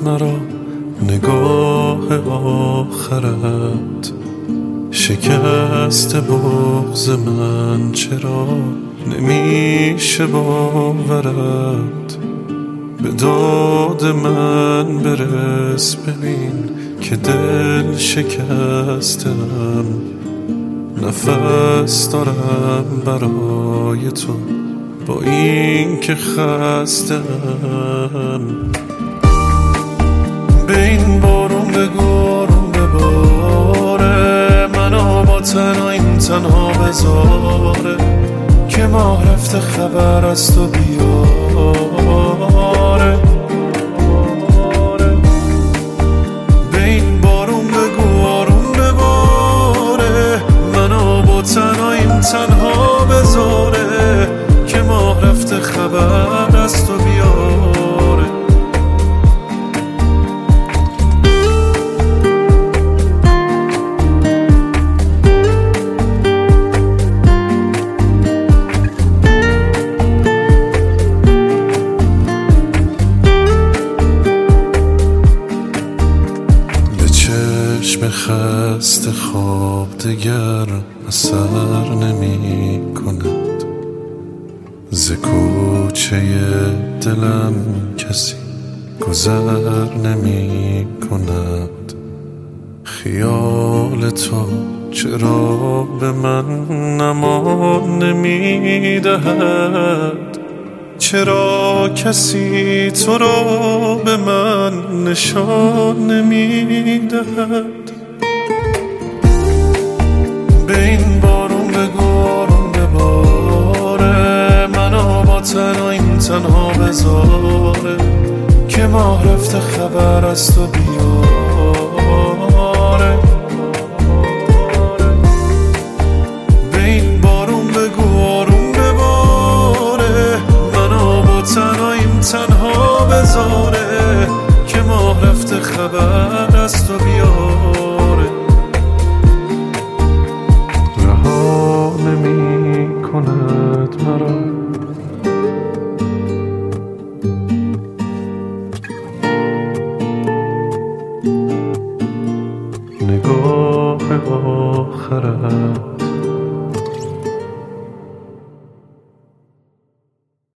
مرا نگاه آخرت. شکست بغض من چرا نمیشه باورت. به داد من برس ببین که دل شکستم. نفس دارم برای تو با این که خستم. به این بارون بگارون بباره، منو با تنهاییم تنها بذاره، که ماه رفته خبر از تو بیاره. به این بارون بگو آروم بباره، منو با تنهاییم تنها بذاره، که ماه رفته خبر از تو بیاره. چشم خسته خواب دگر اثر نمی کند. ز کوچه دلم کسی گذر نمی کند. خیال تو چرا به من امان نمی دهد؟ چرا کسی تو را به من نشان نمی دهد؟ به این بارون بگو آروم بباره، منو با تنهاییم تنها بذاره، که ماه رفته خبر از تو بیاره. به این بارون بگو آروم بباره، منو با تنهاییم تنها بذاره، که ماه رفته خبر از تو بیاره. رها نمی کند مرا نگاه آخرت.